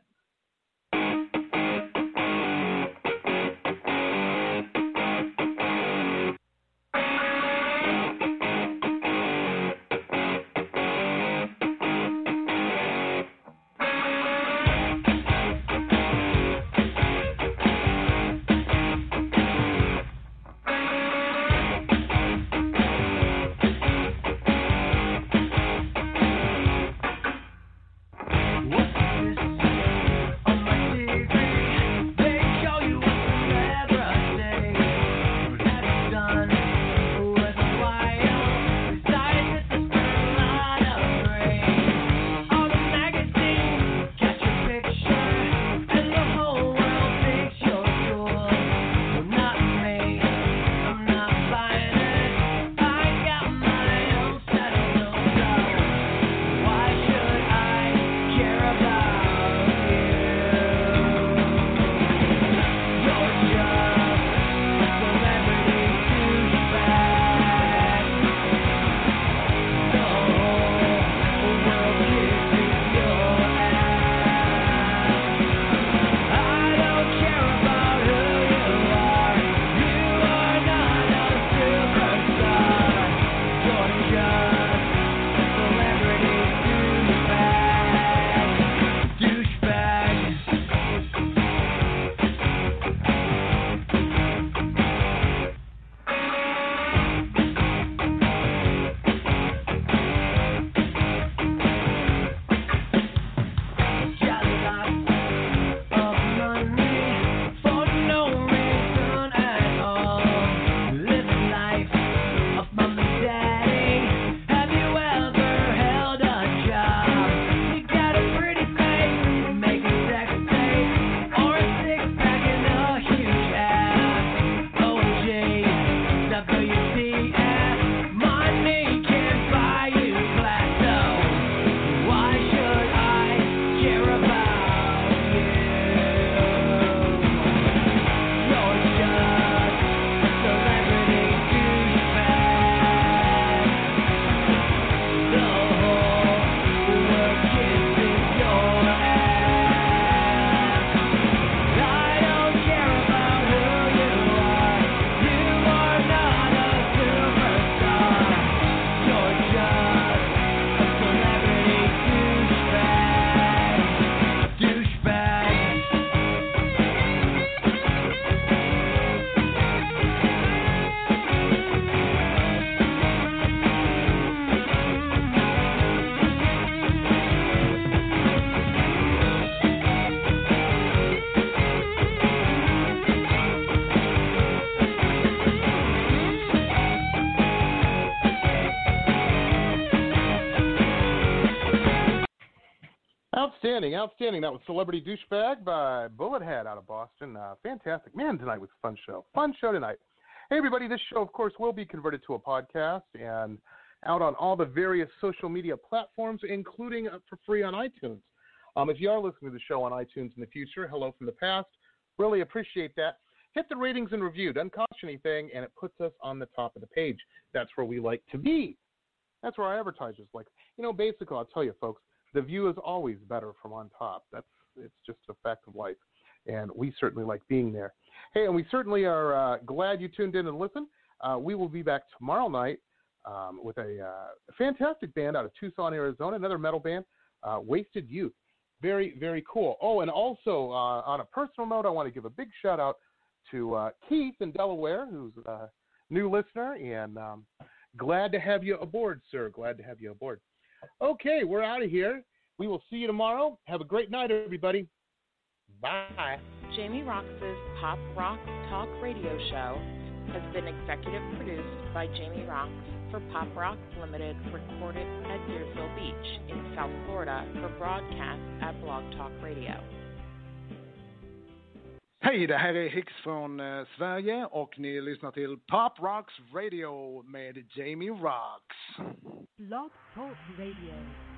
Outstanding. That was Celebrity Douchebag by Bullethead out of Boston. Fantastic. Man, tonight was a fun show. Fun show tonight. Hey, everybody, this show, of course, will be converted to a podcast and out on all the various social media platforms, including for free on iTunes. If you are listening to the show on iTunes in the future, hello from the past. Really appreciate that. Hit the ratings and review. Doesn't cost you anything, and it puts us on the top of the page. That's where we like to be. That's where our advertisers like. Basically, I'll tell you, folks, the view is always better from on top. It's just a fact of life, and we certainly like being there. Hey, and we certainly are glad you tuned in and listened. We will be back tomorrow night with a fantastic band out of Tucson, Arizona, another metal band, Wasted Youth. Very, very cool. Oh, and also on a personal note, I want to give a big shout out to Keith in Delaware, who's a new listener, and glad to have you aboard, sir. Glad to have you aboard. Okay, we're out of here. We will see you tomorrow. Have a great night, everybody. Bye. Jamie Roxx's Pop Rock Talk Radio Show has been executive produced by Jamie Rocks for Pop Rocks Limited, recorded at Deersville Beach in South Florida for broadcast at Blog Talk Radio. Hej, det här är Hicks från Sverige och ni lyssnar till Pop Rocks Radio med Jamie Rocks. Blog Talk Radio.